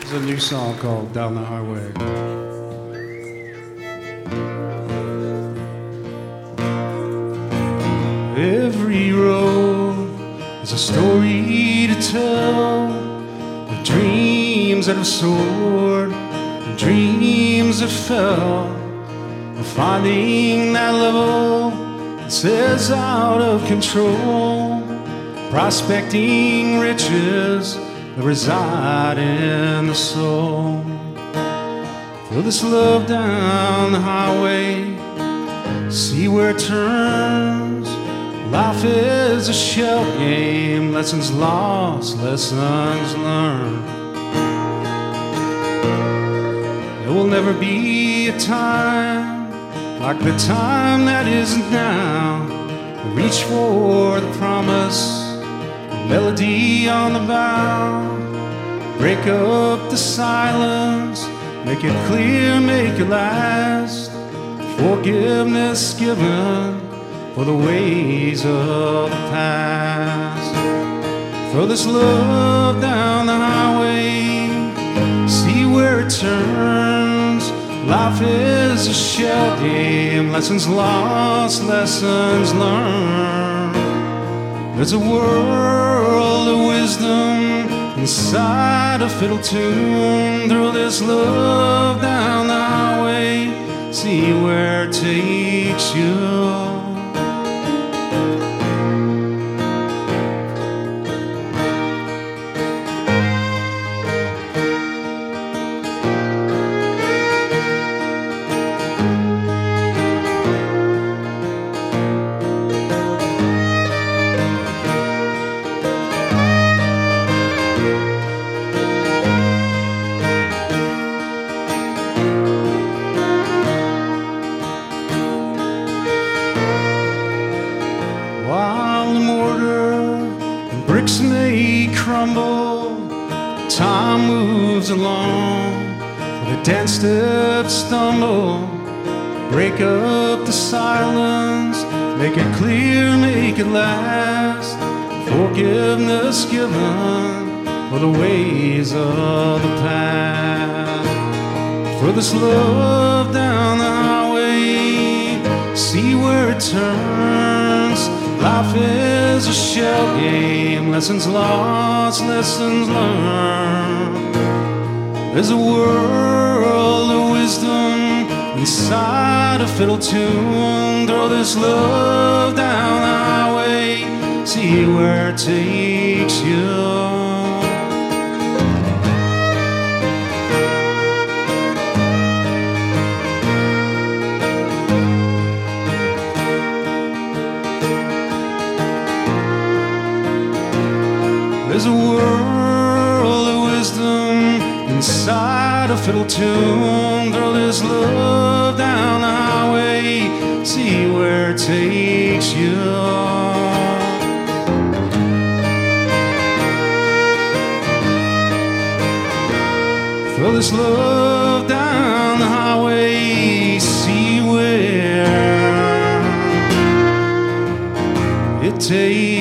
There's a new song called Down the Highway. Every road is a story to tell, of dreams that have soared and dreams that fell, of finding that level that says out of control, prospecting riches that reside in the soul. Feel this love down the highway, see where it turns. Life is a shell game, lessons lost, lessons learned. There will never be a time like the time that isn't now. Reach for the promise, melody on the bow. Break up the silence, make it clear, make it last. Forgiveness given for the ways of the past. Throw this love down the highway, see where it turns. Life is a shell game, lessons lost, lessons learned. There's a world of wisdom inside a fiddle tune. Throw this love down the highway, see where it takes you. While the mortar and bricks may crumble, time moves along with a dance step stumble. Break up the silence, make it clear, make it last. Forgiveness given for the ways of the past. For this love down the highway, see where it turns. Life is a shell game, lessons lost, lessons learned. There's a world of wisdom inside a fiddle tune. Throw this love down the highway, see where it takes you. There's a world of wisdom inside a fiddle tune. Throw this love down the highway, see where it takes you. Throw this love down the highway, see where it takes you.